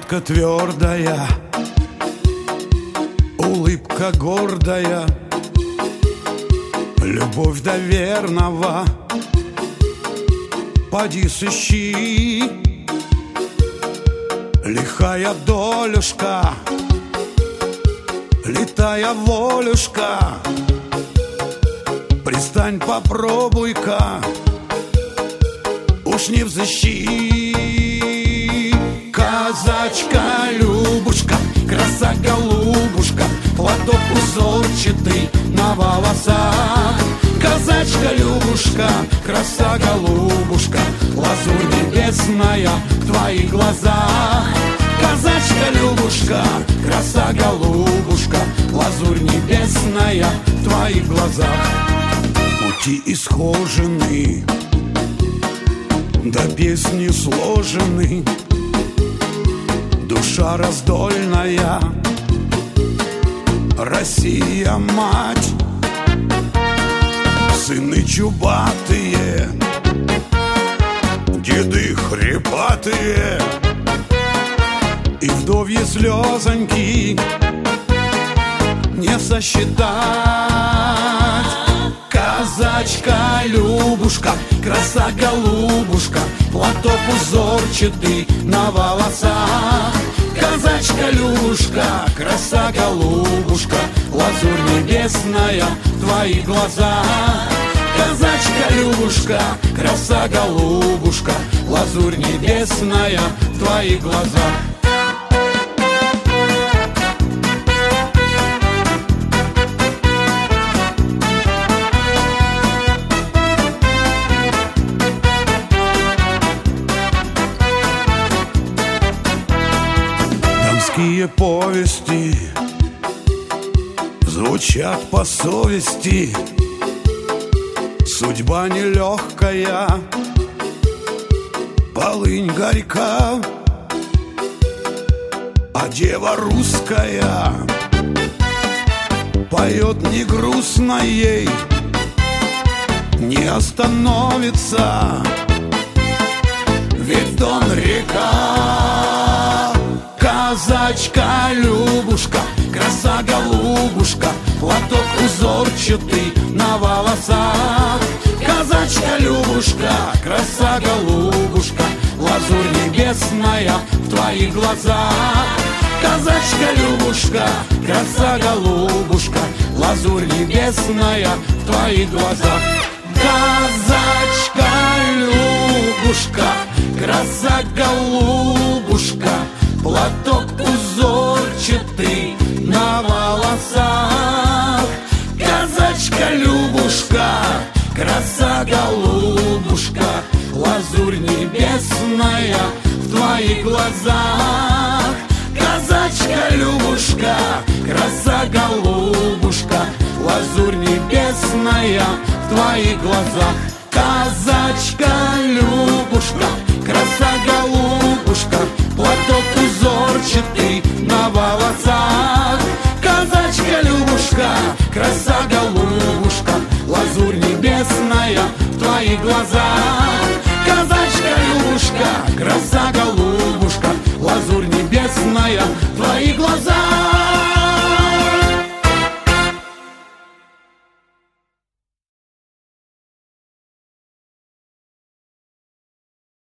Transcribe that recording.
Походка твердая, улыбка гордая, любовь до верного поди сыщи. Лихая долюшка, летая волюшка, пристань, попробуй-ка, уж не взыщи. Казачка Любушка, краса-голубушка, платок узорчатый на волосах. Казачка Любушка, краса-голубушка, лазурь небесная в твоих глазах. Казачка Любушка, краса-голубушка, лазурь небесная в твоих глазах. Пути исхожены, да песни сложены, душа раздольная, Россия мать. Сыны чубатые, деды хрипатые, и вдовьи слезоньки не сосчитать. Казачка Любушка, краса-голубушка, платок узорчатый на волосах. Казачка Любушка, краса-голубушка, лазурь небесная в твоих глазах. Казачка Любушка, краса-голубушка, лазурь небесная в твоих глазах. Дамские повести звучат по совести. Судьба нелегкая, полынь горька, а дева русская поет не грустно ей, не остановится, ведь Дон река. Казачка Любушка, краса-голубушка, платок узорчатый на волосах. Казачка Любушка, краса-голубушка, лазурь небесная в твоих глазах. Казачка Любушка, краса-голубушка, лазурь небесная в твоих глазах. Казачка Любушка, краса-голубушка, платок узорчатый на волосах. Казачка Любушка, краса-голубушка, лазурь небесная в твоих глазах. Казачка Любушка, краса-голубушка, лазурь небесная в твоих глазах. Казачка Любушка, краса-голубушка, платок узорчатый на волосах. Казачка Любушка, краса-голубушка, лазурь небесная в твоих глазах. Казачка Любушка, краса-голубушка, лазурь небесная в твоих глазах.